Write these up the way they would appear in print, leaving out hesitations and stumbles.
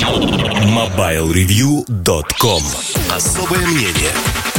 MobileReview.com. Особое мнение.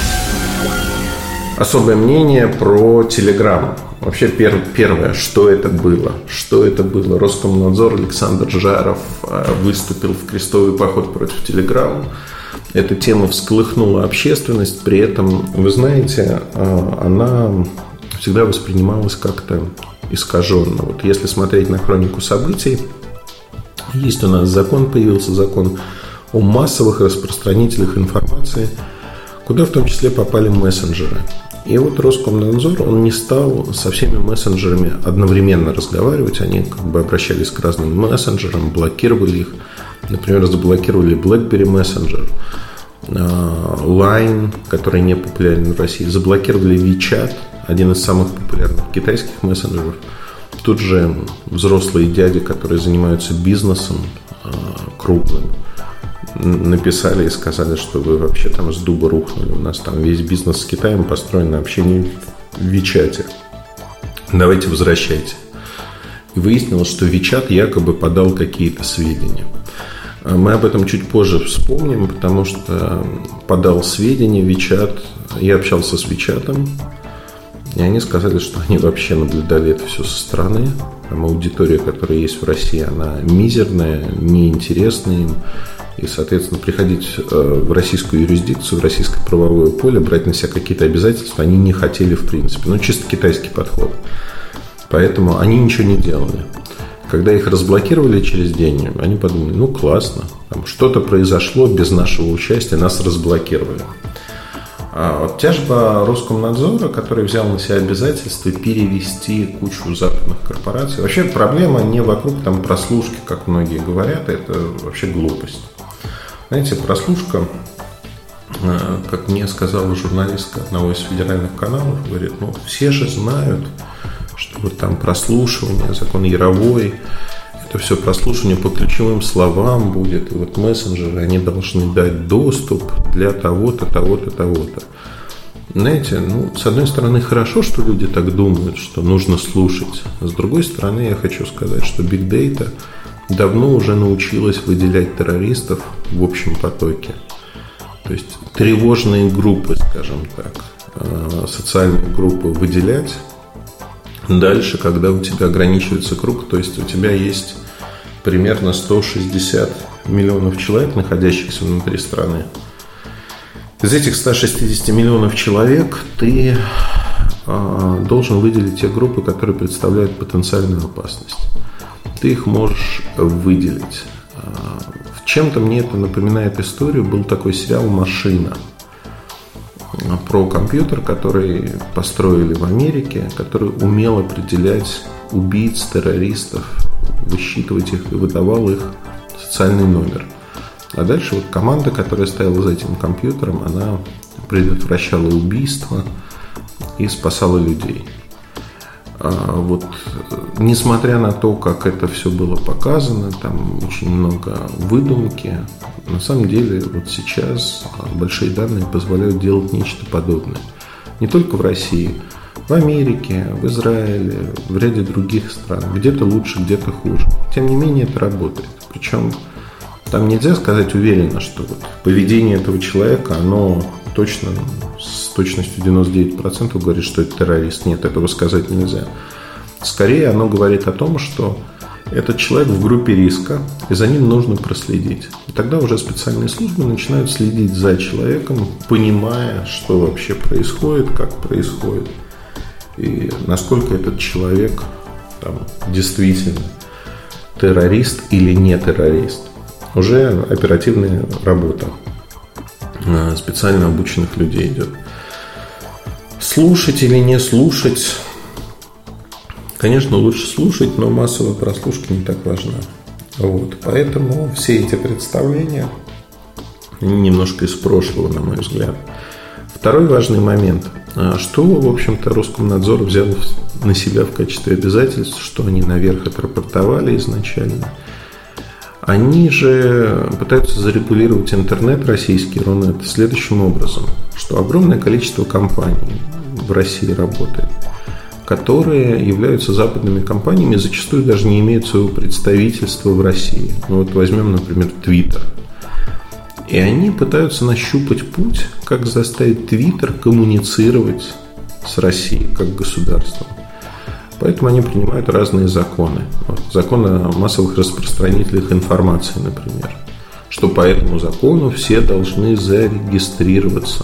Особое мнение про Telegram. Вообще, первое, что это было? Роскомнадзор, Александр Жаров выступил в крестовый поход против Telegram. Эта тема всколыхнула общественность. При этом, вы знаете, она всегда воспринималась как-то искаженно. Вот если смотреть на хронику событий, есть у нас появился закон о массовых распространителях информации, куда в том числе попали мессенджеры. И вот Роскомнадзор, он не стал со всеми мессенджерами одновременно разговаривать. Они как бы обращались к разным мессенджерам, блокировали их. Например, заблокировали BlackBerry Messenger, Line, который не популярен в России. Заблокировали WeChat, один из самых популярных китайских мессенджеров. Тут же взрослые дяди, которые занимаются бизнесом крупным, написали и сказали, что вы вообще там с дуба рухнули. У нас там весь бизнес с Китаем построен на общении в WeChat. Давайте возвращайте. И выяснилось, что WeChat якобы подал какие-то сведения. Мы об этом чуть позже вспомним, потому что подал сведения WeChat. Я общался с WeChat, и они сказали, что они вообще наблюдали это все со стороны. Там аудитория, которая есть в России, она мизерная, неинтересная им. И, соответственно, приходить в российскую юрисдикцию, в российское правовое поле, брать на себя какие-то обязательства они не хотели в принципе. Чисто китайский подход. Поэтому они ничего не делали. Когда их разблокировали через день, они подумали, классно, там что-то произошло без нашего участия, нас разблокировали. А вот тяжба Роскомнадзора, который взял на себя обязательство перевести кучу западных корпораций. Вообще проблема не вокруг там прослушки, как многие говорят, это вообще глупость. Знаете, прослушка, как мне сказала журналистка одного из федеральных каналов, говорит, все же знают, что вот там прослушивание, закон Яровой, это все прослушивание по ключевым словам будет. И вот мессенджеры, они должны дать доступ для того-то, того-то, того-то. Знаете, с одной стороны, хорошо, что люди так думают, что нужно слушать. С другой стороны, я хочу сказать, что Big Data давно уже научилась выделять террористов в общем потоке. То есть тревожные группы, скажем так, социальные группы выделять. Дальше, когда у тебя ограничивается круг, то есть у тебя есть примерно 160 миллионов человек, находящихся внутри страны. Из этих 160 миллионов человек ты должен выделить те группы, которые представляют потенциальную опасность. Ты их можешь выделить. В чем-то мне это напоминает историю. Был такой сериал «Машина» про компьютер, который построили в Америке, который умел определять убийц, террористов, высчитывать их и выдавал их социальный номер. А дальше вот команда, которая стояла за этим компьютером, она предотвращала убийства и спасала людей. Вот, несмотря на то, как это все было показано, там очень много выдумки, на самом деле вот сейчас большие данные позволяют делать нечто подобное. Не только в России, в Америке, в Израиле, в ряде других стран. Где-то лучше, где-то хуже. Тем не менее, это работает. Причем там нельзя сказать уверенно, что вот поведение этого человека, оно точно, с точностью 99% говорит, что это террорист. Нет, этого сказать нельзя. Скорее, оно говорит о том, что этот человек в группе риска, и за ним нужно проследить. И тогда уже специальные службы начинают следить за человеком, понимая, что вообще происходит, как происходит, и насколько этот человек там, действительно террорист или не террорист. Уже оперативная работа специально обученных людей идет. Слушать или не слушать? Конечно, лучше слушать, но массовая прослушка не так важна. Вот. Поэтому все эти представления немножко из прошлого, на мой взгляд. Второй важный момент. Что, в общем-то, Роскомнадзор взял на себя в качестве обязательств, что они наверх отрапортовали изначально. Они же пытаются зарегулировать интернет российский, Рунет, следующим образом, что огромное количество компаний в России работает, которые являются западными компаниями, зачастую даже не имеют своего представительства в России. Ну, вот возьмем, например, Twitter. И они пытаются нащупать путь, как заставить Twitter коммуницировать с Россией как государством. Поэтому они принимают разные законы. Вот, закон о массовых распространителях информации, например. Что по этому закону все должны зарегистрироваться.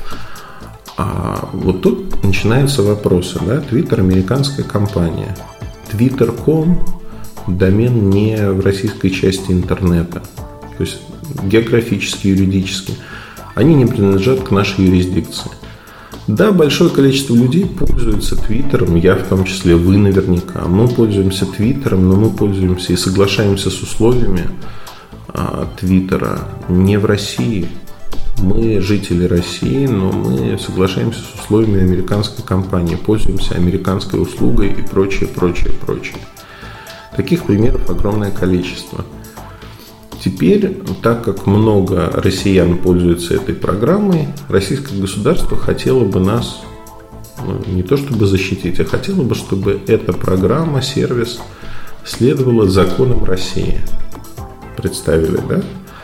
А вот тут начинаются вопросы. Да? Twitter – американская компания. Twitter.com – домен не в российской части интернета. То есть географически, юридически. Они не принадлежат к нашей юрисдикции. Да, большое количество людей пользуются Твиттером, я в том числе, вы наверняка. Мы пользуемся Твиттером, но мы пользуемся и соглашаемся с условиями Твиттера не в России. Мы жители России, но мы соглашаемся с условиями американской компании, пользуемся американской услугой и прочее, прочее, прочее. Таких примеров огромное количество. Теперь, так как много россиян пользуются этой программой, российское государство хотело бы нас не то чтобы защитить, а хотело бы, чтобы эта программа, сервис следовала законам России. Представили, да?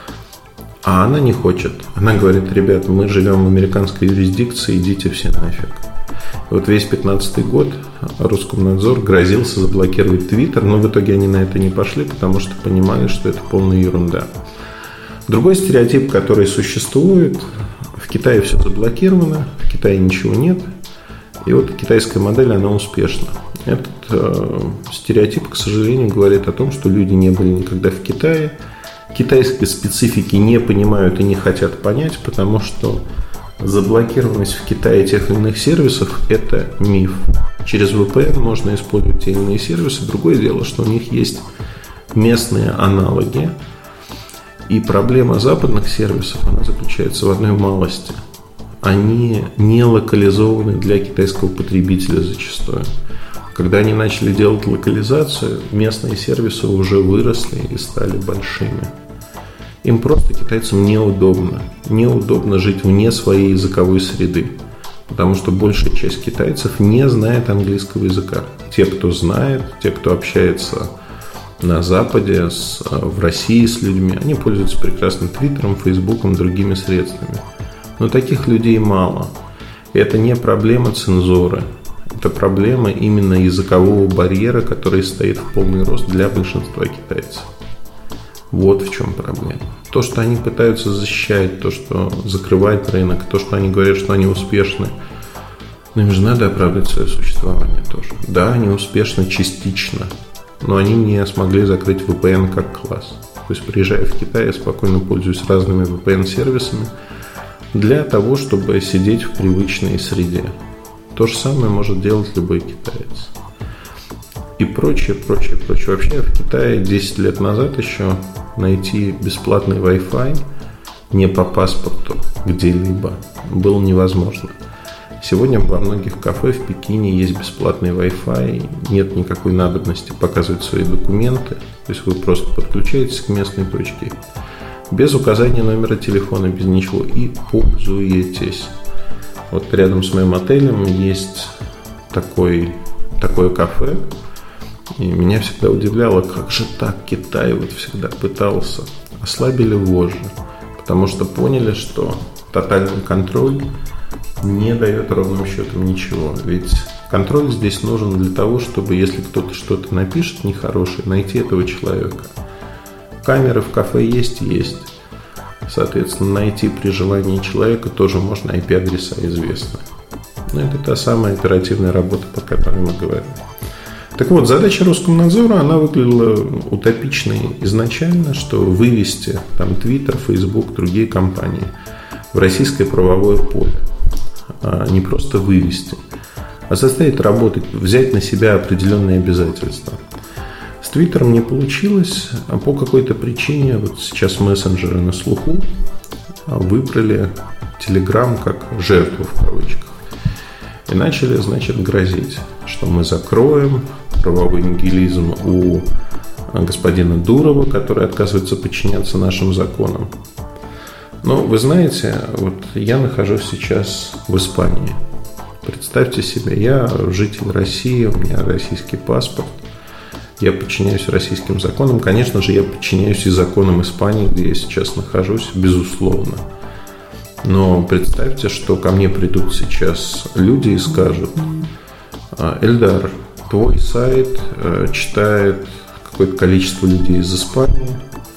А она не хочет. Она говорит: ребят, мы живем в американской юрисдикции, идите все нафиг. И вот весь 2015 год Роскомнадзор грозился заблокировать Твиттер, но в итоге они на это не пошли, потому что понимали, что это полная ерунда. Другой стереотип, который существует: в Китае все заблокировано, в Китае ничего нет, и вот китайская модель, она успешна. Этот стереотип, к сожалению, говорит о том, что люди не были никогда в Китае, китайской специфики не понимают и не хотят понять, потому что заблокированность в Китае тех или иных сервисов – это миф. Через VPN можно использовать те или иные сервисы. Другое дело, что у них есть местные аналоги. И проблема западных сервисов, она заключается в одной малости. Они не локализованы для китайского потребителя зачастую. Когда они начали делать локализацию, местные сервисы уже выросли и стали большими. Им просто, китайцам, неудобно. Неудобно жить вне своей языковой среды. Потому что большая часть китайцев не знает английского языка. Те, кто знает, те, кто общается на Западе, в России с людьми, они пользуются прекрасно Твиттером, Фейсбуком, другими средствами. Но таких людей мало. И это не проблема цензуры. Это проблема именно языкового барьера, который стоит в полный рост для большинства китайцев. Вот в чем проблема. То, что они пытаются защищать, то, что закрывать рынок, то, что они говорят, что они успешны, но им же надо оправдать свое существование тоже. Да, они успешны частично, но они не смогли закрыть VPN как класс. То есть, приезжая в Китай, я спокойно пользуюсь разными VPN-сервисами для того, чтобы сидеть в привычной среде. То же самое может делать любой китаец. И прочее, прочее, прочее. Вообще в Китае 10 лет назад еще найти бесплатный Wi-Fi не по паспорту где-либо было невозможно. Сегодня во многих кафе в Пекине есть бесплатный Wi-Fi, нет никакой надобности показывать свои документы. То есть вы просто подключаетесь к местной точке без указания номера телефона, без ничего, и пользуетесь. Вот рядом с моим отелем есть такое кафе. И меня всегда удивляло, как же так Китай вот всегда пытался. Ослабили вожжи, потому что поняли, что тотальный контроль не дает ровным счетом ничего. Ведь контроль здесь нужен для того, чтобы, если кто-то что-то напишет нехорошее, найти этого человека. Камеры в кафе есть. Соответственно, найти при желании человека тоже можно, IP-адреса известны. Но это та самая оперативная работа, по которой мы говорим. Так вот, задача Роскомнадзора, она выглядела утопичной изначально, что вывести там Twitter, Facebook, другие компании в российское правовое поле. Не просто вывести, а заставить работать, взять на себя определенные обязательства. С Твиттером не получилось, а по какой-то причине, вот сейчас мессенджеры на слуху, выбрали Telegram как жертву в кавычках. И начали, значит, грозить, что мы закроем правовой нигилизм у господина Дурова, который отказывается подчиняться нашим законам. Но вы знаете, вот я нахожусь сейчас в Испании. Представьте себе, я житель России, у меня российский паспорт, я подчиняюсь российским законам. Конечно же, я подчиняюсь и законам Испании, где я сейчас нахожусь, безусловно. Но представьте, что ко мне придут сейчас люди и скажут: Эльдар, твой сайт читает какое-то количество людей из Испании,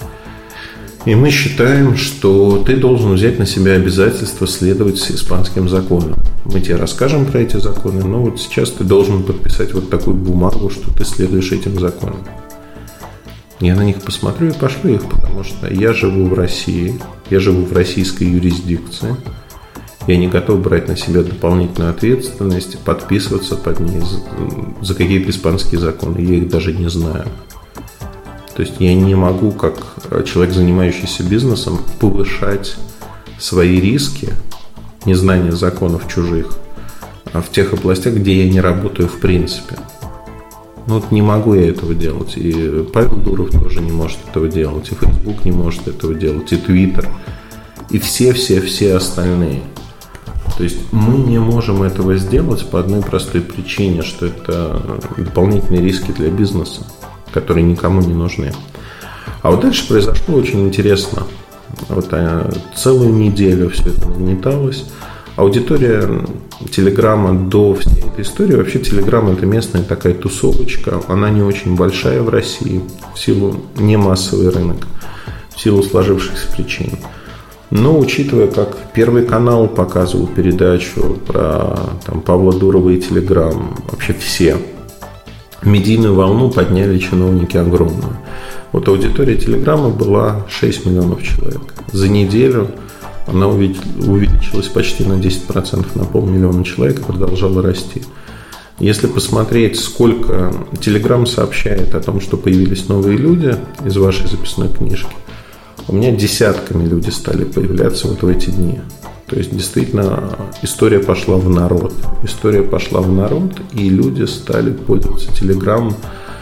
и мы считаем, что ты должен взять на себя обязательство следовать испанским законам. Мы тебе расскажем про эти законы, но вот сейчас ты должен подписать вот такую бумагу, что ты следуешь этим законам. Я на них посмотрю и пошлю их, потому что я живу в России, я живу в российской юрисдикции, я не готов брать на себя дополнительную ответственность, подписываться под ней за какие-то испанские законы, я их даже не знаю. То есть я не могу, как человек, занимающийся бизнесом, повышать свои риски, незнание законов чужих, в тех областях, где я не работаю в принципе. Ну вот не могу я этого делать. И Павел Дуров тоже не может этого делать, и Facebook не может этого делать, и Twitter, и все остальные. То есть мы не можем этого сделать по одной простой причине, что это дополнительные риски для бизнеса, которые никому не нужны. А вот дальше произошло очень интересно. Вот целую неделю все это нагнеталось. Аудитория Телеграма до всей этой истории, вообще Телеграм — это местная такая тусовочка, она не очень большая в России, в силу не массовый рынок, в силу сложившихся причин. Но учитывая, как Первый канал показывал передачу про Павла Дурова и Телеграм, вообще все, медийную волну подняли чиновники огромную. Вот аудитория Телеграма была 6 миллионов человек. За неделю она увеличилась почти на 10%, на 500 000 человек, и продолжала расти. Если посмотреть, сколько Телеграм сообщает о том, что появились новые люди из вашей записной книжки, у меня десятками люди стали появляться вот в эти дни. То есть, действительно, история пошла в народ. История пошла в народ, и люди стали пользоваться Телеграм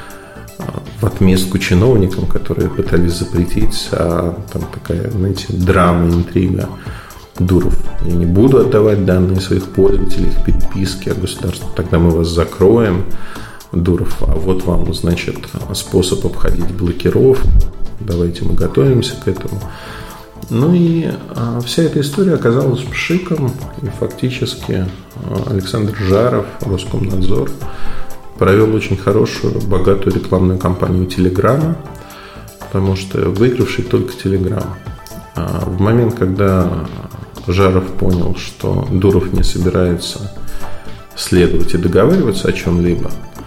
в отместку чиновникам, которые пытались запретить. А там такая, знаете, драма, интрига. Дуров: я не буду отдавать данные своих пользователей в переписке, а государство: тогда мы вас закроем. Дуров: а вот вам, значит, способ обходить блокировку. Давайте мы готовимся к этому. Ну и вся эта история оказалась пшиком, и фактически Александр Жаров, Роскомнадзор, провел очень хорошую, богатую рекламную кампанию Телеграма, потому что выигравший только Телеграм. В момент, когда Жаров понял, что Дуров не собирается следовать и договариваться о чем-либо,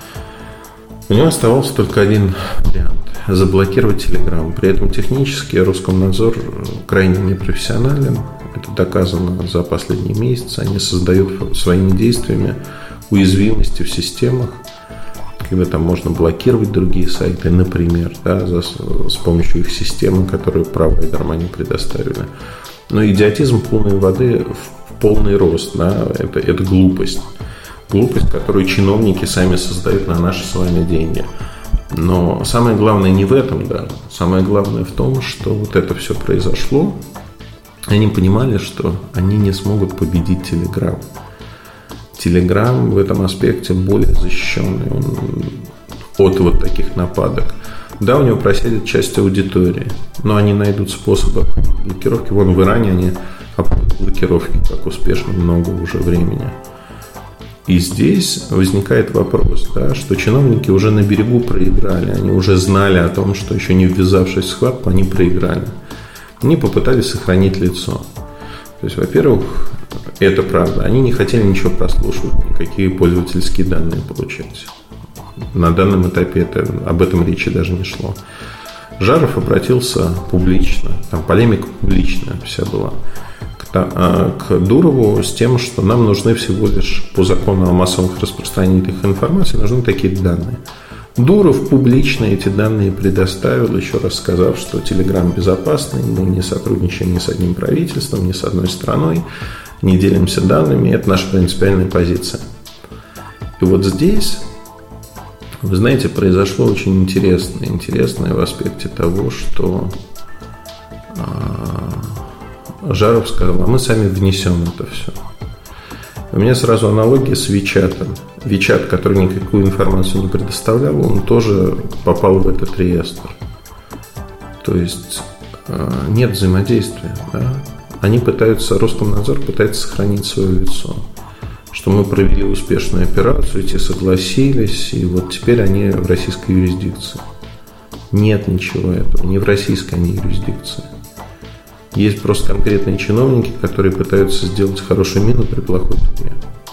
у него оставался только один вариант – заблокировать Telegram. При этом технически Роскомнадзор крайне непрофессионален. Это доказано за последние месяцы. Они создают своими действиями уязвимости в системах, когда там можно блокировать другие сайты, например, с помощью их системы, которую провайдерам они предоставили. Но идиотизм полной воды в полный рост. Это глупость. Глупость, которую чиновники сами создают на наши с вами деньги. Но самое главное не в этом, Самое главное в том, что вот это все произошло. Они понимали, что они не смогут победить Telegram. Telegram в этом аспекте более защищенный от вот таких нападок. Да, у него просядет часть аудитории, но они найдут способы блокировки. Вон в Иране они обходят блокировки как успешно много уже времени. И здесь возникает вопрос, что чиновники уже на берегу проиграли. Они уже знали о том, что еще не ввязавшись в схватку, они проиграли. Они попытались сохранить лицо. То есть, во-первых, это правда. Они не хотели ничего прослушивать, никакие пользовательские данные получать. На данном этапе об этом речи даже не шло. Жаров обратился публично, там полемика публичная вся была, к Дурову с тем, что нам нужны всего лишь по закону о массовых распространителях информации нужны такие данные. Дуров публично эти данные предоставил, еще раз сказав, что Telegram безопасный, мы не сотрудничаем ни с одним правительством, ни с одной страной, не делимся данными, это наша принципиальная позиция. И вот здесь, вы знаете, произошло очень интересное в аспекте того, что Жаров сказал: а мы сами внесем это все. У меня сразу аналогия с WeChat. WeChat, который никакую информацию не предоставлял, он тоже попал в этот реестр. То есть нет взаимодействия. Да? Они пытаются, Роскомнадзор пытается сохранить свое лицо. Что мы провели успешную операцию, те согласились, и вот теперь они в российской юрисдикции. Нет ничего этого, не в российской они юрисдикции. Есть просто конкретные чиновники, которые пытаются сделать хорошую мину при плохой игре.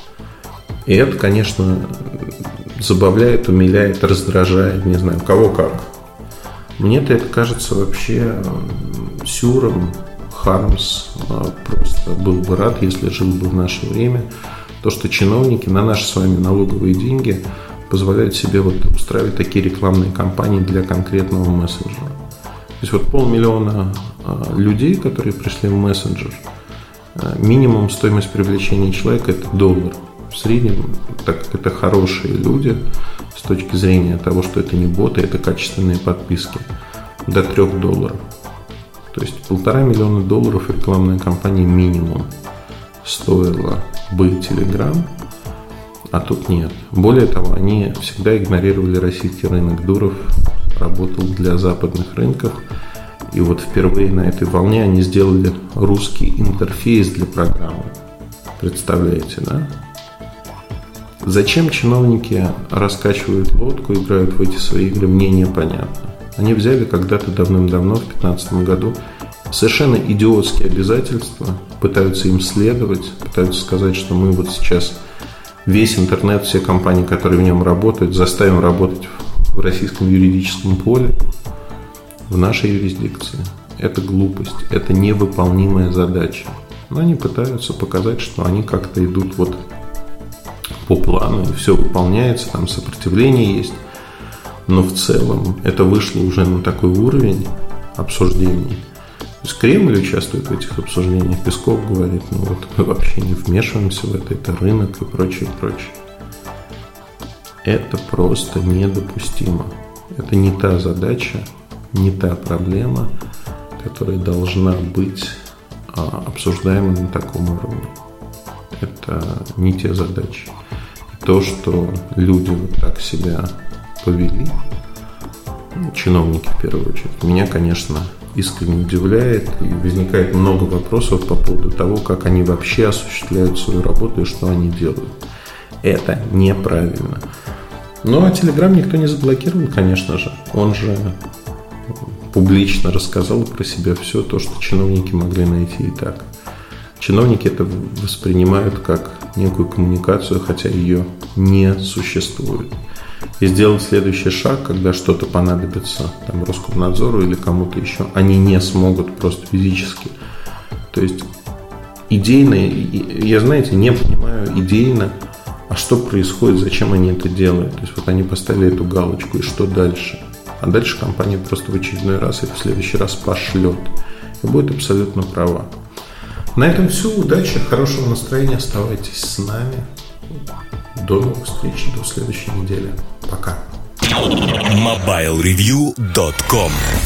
И это, конечно, забавляет, умиляет, раздражает, не знаю, кого как. Мне-то это кажется вообще сюром. Хармс просто был бы рад, если жил бы в наше время. То, что чиновники на наши с вами налоговые деньги позволяют себе вот устраивать такие рекламные кампании для конкретного мессенджера. То есть вот 500 000 людей, которые пришли в мессенджер, минимум стоимость привлечения человека – это $1. В среднем, так как это хорошие люди, с точки зрения того, что это не боты, это качественные подписки, до $3. То есть $1,5 миллиона рекламная кампания минимум стоила бы Telegram, а тут нет. Более того, они всегда игнорировали российский рынок. Дуров работал для западных рынков, и вот впервые на этой волне они сделали русский интерфейс для программы. Представляете, да? Зачем чиновники раскачивают лодку, играют в эти свои игры, мне непонятно. Они взяли когда-то давным-давно, в 2015 году, совершенно идиотские обязательства, пытаются им следовать, пытаются сказать, что мы вот сейчас весь интернет, все компании, которые в нем работают, заставим работать в российском юридическом поле, в нашей юрисдикции. Это глупость, это невыполнимая задача. Но они пытаются показать, что они как-то идут вот по плану, и все выполняется, там сопротивление есть. Но в целом это вышло уже на такой уровень обсуждений. То есть Кремль участвует в этих обсуждениях. Песков говорит, ну вот мы вообще не вмешиваемся в это рынок и прочее, прочее. Это просто недопустимо. Это не та задача, не та проблема, которая должна быть обсуждаема на таком уровне. Это не те задачи. И то, что люди вот так себя повели, чиновники в первую очередь, меня, конечно, искренне удивляет, и возникает много вопросов по поводу того, как они вообще осуществляют свою работу и что они делают. Это неправильно. Ну, а Telegram никто не заблокировал, конечно же. Он же публично рассказал про себя все то, что чиновники могли найти и так. Чиновники это воспринимают как некую коммуникацию, хотя ее не существует. И сделать следующий шаг, когда что-то понадобится там, Роскомнадзору или кому-то еще, они не смогут просто физически. То есть идейно, я, знаете, не понимаю идейно, а что происходит, зачем они это делают. То есть вот они поставили эту галочку, и что дальше? А дальше компания просто в очередной раз или в следующий раз пошлет. И будет абсолютно права. На этом все. Удачи, хорошего настроения. Оставайтесь с нами. До новых встреч, до следующей недели. Пока. MobileReview.com